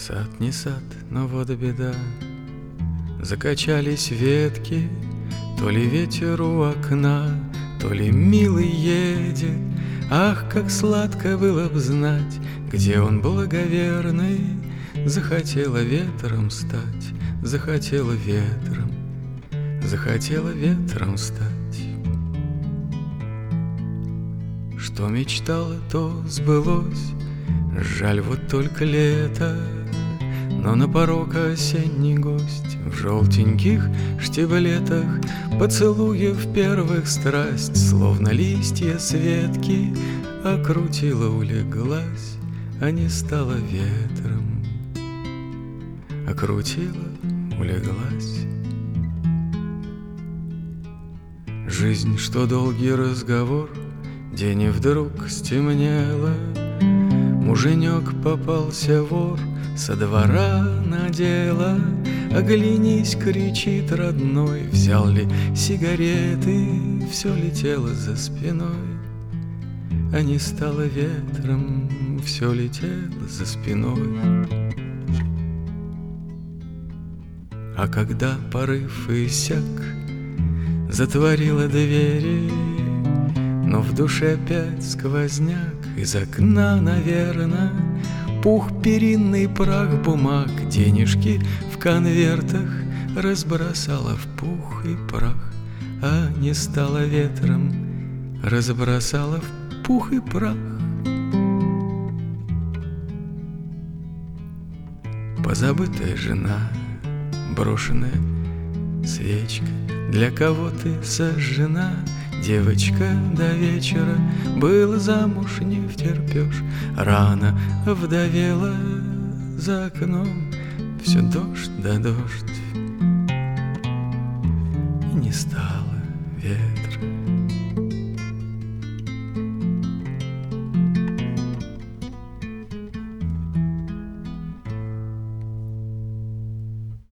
Сад не сад, но вот беда. Закачались ветки, то ли ветер у окна, то ли милый едет. Ах, как сладко было б знать, где он благоверный. Захотела ветром стать, захотела ветром, захотела ветром стать. Что мечтала, то сбылось. Жаль, вот только лето. Но на порог осенний гость в желтеньких штиблетах, поцелуев первых страсть, словно листья с ветки, окрутила, улеглась, а не стала ветром. Окрутила, улеглась. Жизнь, что долгий разговор, день и вдруг стемнело. Муженек попался вор, со двора на дело. Оглянись, кричит родной, взял ли сигареты? Все летело за спиной, а не стало ветром. Все летело за спиной. А когда порыв иссяк, затворила двери, но в душе опять сквозняк. Из окна, наверно, пух, перинный прах бумаг, денежки в конвертах разбросала в пух и прах, а не стала ветром, разбросала в пух и прах. Позабытая жена, брошенная свечка, для кого ты сожжена? Девочка до вечера была замуж, не втерпешь. Рано вдовела, за окном все дождь да дождь. И не стало ветра.